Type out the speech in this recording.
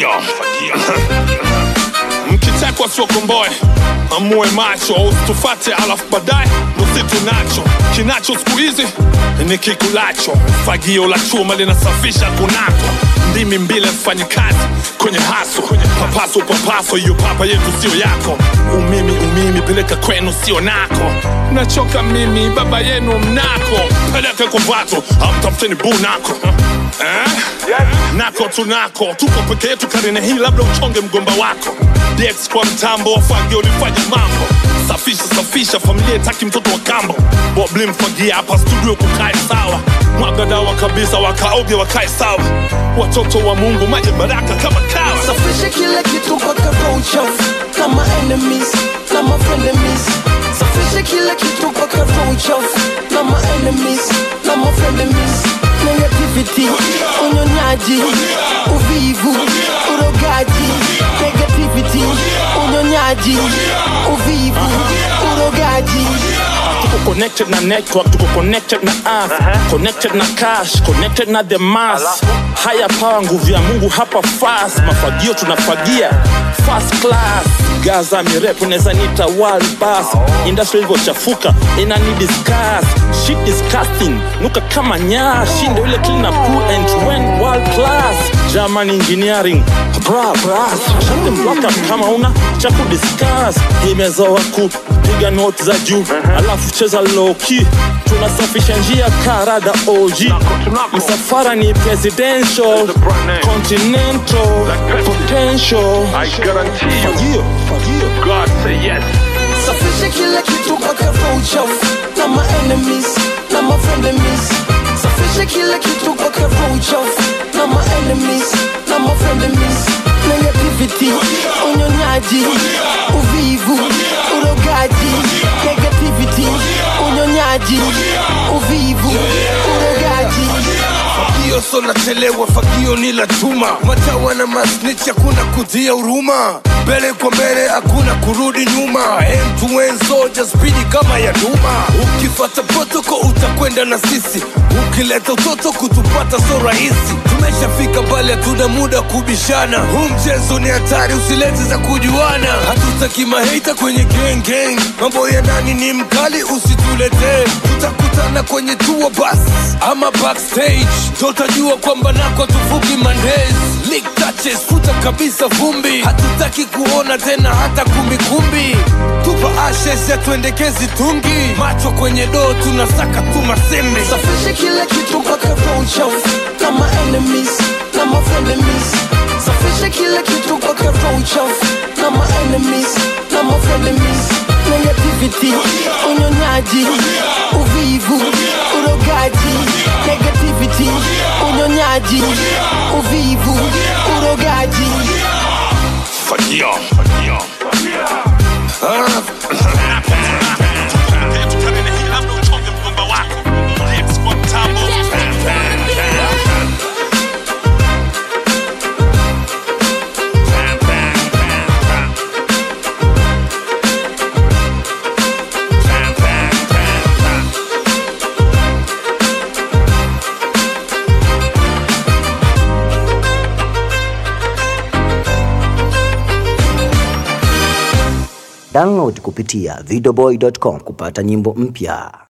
Mkitekwa sio komboe, amue macho, usitufate alafu baadaye msitu nacho. Kinacho siku hizi ni kikulacho, fagio la chuma linasafisha kunako. Ndimi mbili mfanyi kazi kwenye haso, papaso hiyo papa yetu sio yako. Umimi peleka kwenu sio nako. Nachoka mimi baba yenu mnako, peleka kwa vato amtafuteni bu nako. Nako tunako, tuko peke yetu karine hii, labda uchonge mgomba wako. DX kwa mtambo, wafagio ulifanya mambo. Safisha, familia itaki mtoto wa kambo. Bobli mfagia hapa studio kukae sawa. Mwaga dawa kabisa wakaoge wakae sawa. Watoto wa Mungu maji baraka kama kawa. Safisha kila kitu mpaka kwa uchafu, kama enemies, na my frenemies. Safisha kila kitu mpaka kwa uchafu, na my enemies, na my frenemies. Negativity, unyonyaji, uvivu, urogaji. Negativity, unyonyaji, uvivu, urogaji. Tuko connected na network, tuko connected na earth, connected na cash, connected na the mass. Haya power, nguvu ya Mungu hapa fast. Mafagio tunafagia first class. Gaza mirepu neza nita world boss. Industry ilivyo chafuka ina ni discuss. Shit disgusting, nuka kama nyaa. Shinde ule clean up cool and trend world class. German engineering, bras. Shante block up kama una chaku discuss. Imezoa kupiga note za juu, alafu cheza low key. Tunasafisha njia karada OG. Msafara ni presidential, continental, potential. I guarantee you, God say yes. Safisha kila kitu mpaka kwa uchafu, na my enemies, na my frenemies. Safisha kila kitu mpaka kwa uchafu, na my enemies, na my frenemies. Negativity, unyonyaji, uvivu, urogaji. Negativity, unyonyaji, uvivu, urogaji. Fagio so nachelewa, fagio ni la chuma. Matawa na masnitch hakuna kutia huruma. Mbele kwa mbele hakuna kurudi nyuma. End to end soldier speedy kama ya duma. Ukifata protoko utakwenda na sisi. Ukileta utoto kutupata so rahisi. Tumeshafika mbali hatuna muda kubishana. Huu mchezo ni hatari, usilete za kujuana. Hatutaki mahater kwenye gang. Mambo ya nani ni mkali usitulete. Tutakutana kwenye tour bus ama backstage. Tutajua kwamba nako tufuki mandays. Leak touches, futa kabisa vumbi. Hatutaki kuona tena hata kumbi. Tupa ashes ya tuendekezi tungi. Macho kwenye doo tunasaka tumasembe. Safisha kila kitu mpaka kwa uchafu, na my enemies, na my frenemies. Safisha kila kitu mpaka kwa uchafu, na my enemies, na my frenemies. Negativity, unyonyaji, uvivu, urogaji. Negativity, unyonyaji, uvivu, urogaji. Fagio. Download kupitia videoboy.com kupata nyimbo mpya.